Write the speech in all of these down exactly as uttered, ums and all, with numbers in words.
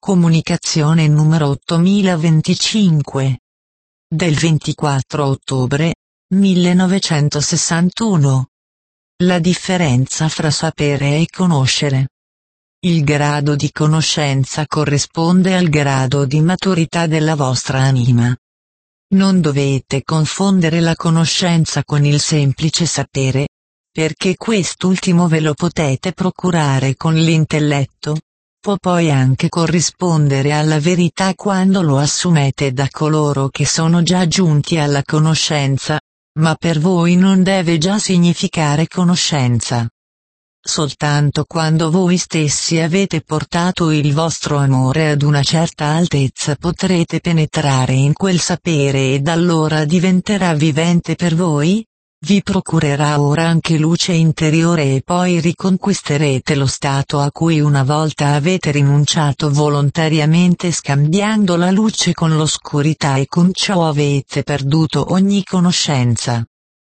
Comunicazione numero ottomilaventicinque. Del ventiquattro ottobre millenovecentosessantuno. La differenza fra sapere e conoscere. Il grado di conoscenza corrisponde al grado di maturità della vostra anima. Non dovete confondere la conoscenza con il semplice sapere, perché quest'ultimo ve lo potete procurare con l'intelletto. Può poi anche corrispondere alla verità quando lo assumete da coloro che sono già giunti alla conoscenza, ma per voi non deve già significare conoscenza. Soltanto quando voi stessi avete portato il vostro amore ad una certa altezza potrete penetrare in quel sapere ed allora diventerà vivente per voi, vi procurerà ora anche luce interiore e poi riconquisterete lo stato a cui una volta avete rinunciato volontariamente scambiando la luce con l'oscurità e con ciò avete perduto ogni conoscenza.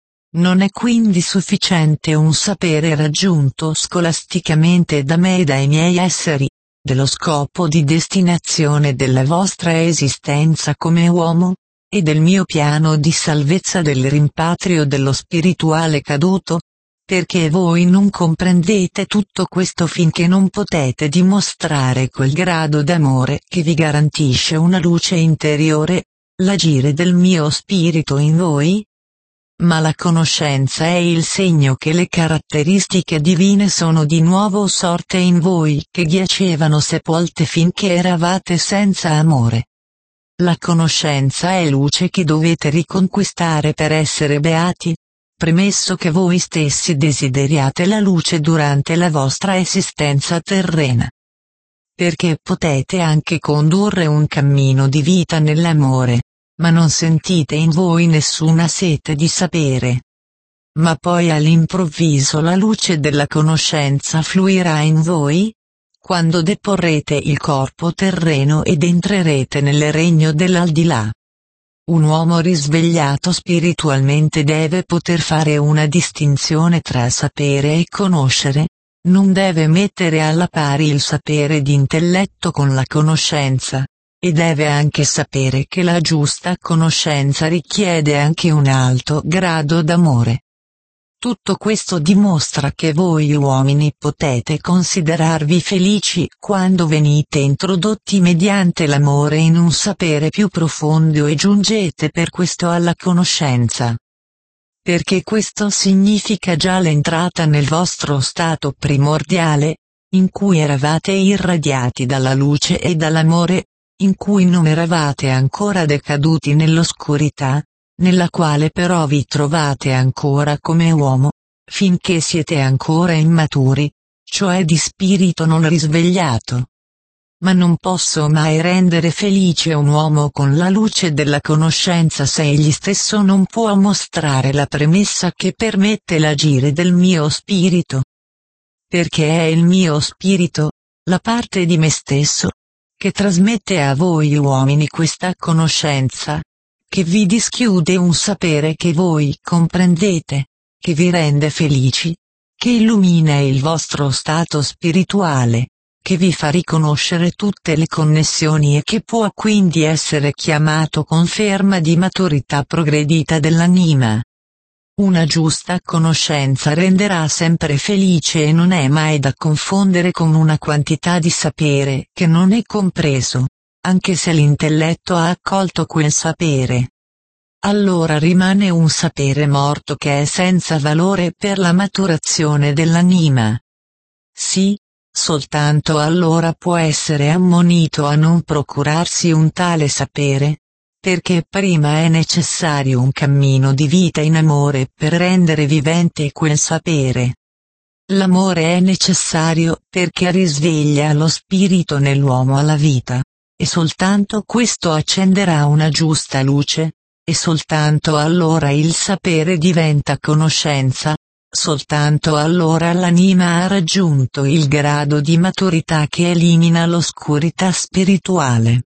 Non è quindi sufficiente un sapere raggiunto scolasticamente da me e dai miei esseri, dello scopo di destinazione della vostra esistenza come uomo, e del mio piano di salvezza del rimpatrio dello spirituale caduto, perché voi non comprendete tutto questo finché non potete dimostrare quel grado d'amore che vi garantisce una luce interiore, l'agire del mio spirito in voi. Ma la conoscenza è il segno che le caratteristiche divine sono di nuovo sorte in voi che giacevano sepolte finché eravate senza amore. La conoscenza è luce che dovete riconquistare per essere beati, premesso che voi stessi desideriate la luce durante la vostra esistenza terrena. Perché potete anche condurre un cammino di vita nell'amore, ma non sentite in voi nessuna sete di sapere. Ma poi all'improvviso la luce della conoscenza fluirà in voi, quando deporrete il corpo terreno ed entrerete nel regno dell'aldilà. Un uomo risvegliato spiritualmente deve poter fare una distinzione tra sapere e conoscere, non deve mettere alla pari il sapere di intelletto con la conoscenza, e deve anche sapere che la giusta conoscenza richiede anche un alto grado d'amore. Tutto questo dimostra che voi uomini potete considerarvi felici quando venite introdotti mediante l'amore in un sapere più profondo e giungete per questo alla conoscenza. Perché questo significa già l'entrata nel vostro stato primordiale, in cui eravate irradiati dalla luce e dall'amore, in cui non eravate ancora decaduti nell'oscurità, nella quale però vi trovate ancora come uomo, finché siete ancora immaturi, cioè di spirito non risvegliato. Ma non posso mai rendere felice un uomo con la luce della conoscenza se egli stesso non può mostrare la premessa che permette l'agire del mio spirito. Perché è il mio spirito, la parte di me stesso, che trasmette a voi uomini questa conoscenza, che vi dischiude un sapere che voi comprendete, che vi rende felici, che illumina il vostro stato spirituale, che vi fa riconoscere tutte le connessioni e che può quindi essere chiamato conferma di maturità progredita dell'anima. Una giusta conoscenza renderà sempre felice e non è mai da confondere con una quantità di sapere che non è compreso, anche se l'intelletto ha accolto quel sapere. Allora rimane un sapere morto che è senza valore per la maturazione dell'anima. Sì, soltanto allora può essere ammonito a non procurarsi un tale sapere, perché prima è necessario un cammino di vita in amore per rendere vivente quel sapere. L'amore è necessario perché risveglia lo spirito nell'uomo alla vita, e soltanto questo accenderà una giusta luce, e soltanto allora il sapere diventa conoscenza, soltanto allora l'anima ha raggiunto il grado di maturità che elimina l'oscurità spirituale.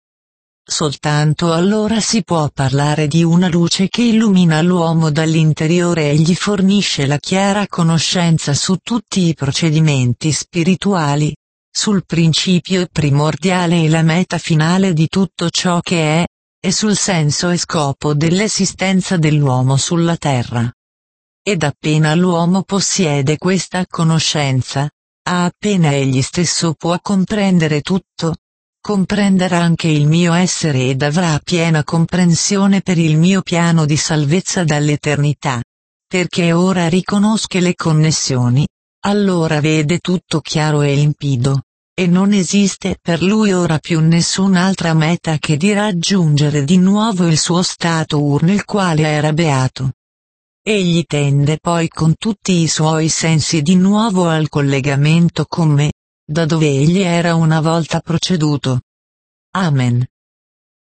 Soltanto allora si può parlare di una luce che illumina l'uomo dall'interiore e gli fornisce la chiara conoscenza su tutti i procedimenti spirituali. sul principio primordiale e la meta finale di tutto ciò che è, e sul senso e scopo dell'esistenza dell'uomo sulla terra. Ed appena l'uomo possiede questa conoscenza, appena egli stesso può comprendere tutto, comprenderà anche il mio essere ed avrà piena comprensione per il mio piano di salvezza dall'eternità. Perché ora riconosce le connessioni, allora vede tutto chiaro e limpido, e non esiste per lui ora più nessun'altra meta che di raggiungere di nuovo il suo stato ur nel quale era beato. Egli tende poi con tutti i suoi sensi di nuovo al collegamento con me, da dove egli era una volta proceduto. Amen.